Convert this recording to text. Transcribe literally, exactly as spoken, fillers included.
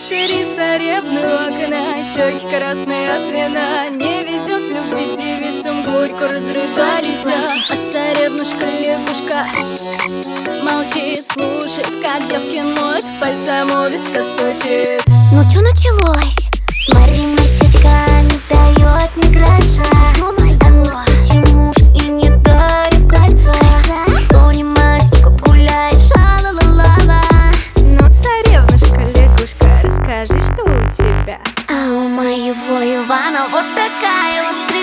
Три царевны у окна, щеки красные от вина. Не везет в любви девицам, горько разрыдались. А царевнушка лягушка молчит, слушает, как девки ноют, пальцем у виска стучит. Ну чё началось? Мария Месячка не дает ни гроша. Она муж и не дарит кольца. Соня Масечка гуляет, ша-ла-ла-ла-ла. Ну, царевнушка лягушка, расскажи, что у тебя. А у моего Ивана вот такая вот